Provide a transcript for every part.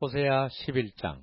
호세아 11장.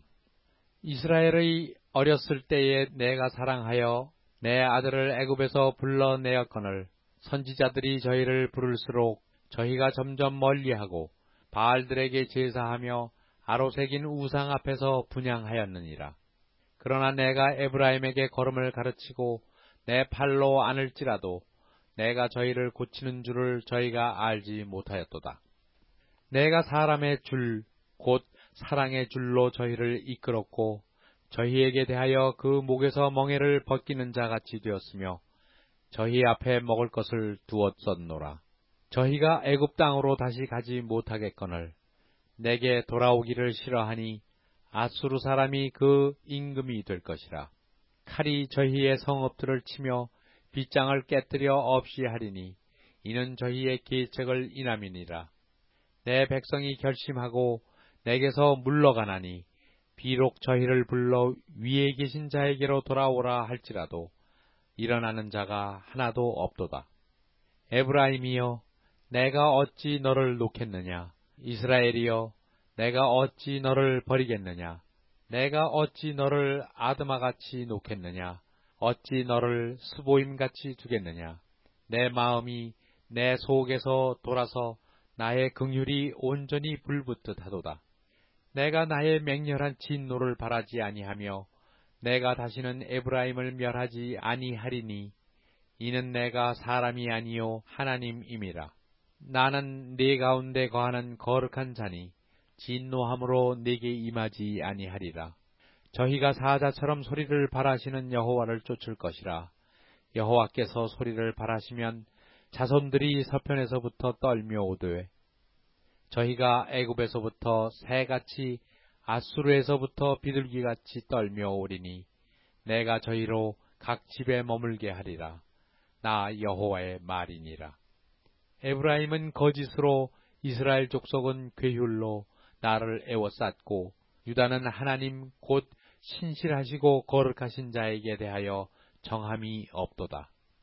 이스라엘의 어렸을 때에 내가 사랑하여 내 아들을 애굽에서 불러내었거늘 선지자들이 저희를 부를수록 저희가 점점 멀리하고 바알들에게 제사하며 아로새긴 우상 앞에서 분향하였느니라. 그러나 내가 에브라임에게 걸음을 가르치고 내 팔로 안을지라도 내가 저희를 고치는 줄을 저희가 알지 못하였도다. 내가 사람의 줄 곧 사랑의 줄로 저희를 이끌었고 저희에게 대하여 그 목에서 멍에를 벗기는 자같이 되었으며 저희 앞에 먹을 것을 두었었노라. 저희가 애굽 땅으로 다시 가지 못하겠거늘 내게 돌아오기를 싫어하니 아수르 사람이 그 임금이 될 것이라. 칼이 저희의 성읍들을 치며 빗장을 깨뜨려 없이 하리니 이는 저희의 계책을 인함이니라. 내 백성이 결심하고 내게서 물러가나니 비록 저희를 불러 위에 계신 자에게로 돌아오라 할지라도 일어나는 자가 하나도 없도다. 에브라임이여, 내가 어찌 너를 놓겠느냐? 이스라엘이여, 내가 어찌 너를 버리겠느냐? 내가 어찌 너를 아드마같이 놓겠느냐? 어찌 너를 스보임같이 두겠느냐? 내 마음이 내 속에서 돌아서 나의 긍휼이 온전히 불붙듯 하도다. 내가 나의 맹렬한 진노를 바라지 아니하며 내가 다시는 에브라임을 멸하지 아니하리니 이는 내가 사람이 아니요 하나님임이라. 나는 네 가운데 거하는 거룩한 자니 진노함으로 네게 임하지 아니하리라. 저희가 사자처럼 소리를 발하시는 여호와를 쫓을 것이라. 여호와께서 소리를 발하시면 자손들이 서편에서부터 떨며 오되 저희가 애굽에서부터 새같이 아수르에서부터 비둘기같이 떨며 오리니 내가 저희로 각 집에 머물게 하리라. 나 여호와의 말이니라. 에브라임은 거짓으로 이스라엘 족속은 괴휼로 나를 애워쌌고 유다는 하나님 곧 신실하시고 거룩하신 자에게 대하여 정함이 없도다.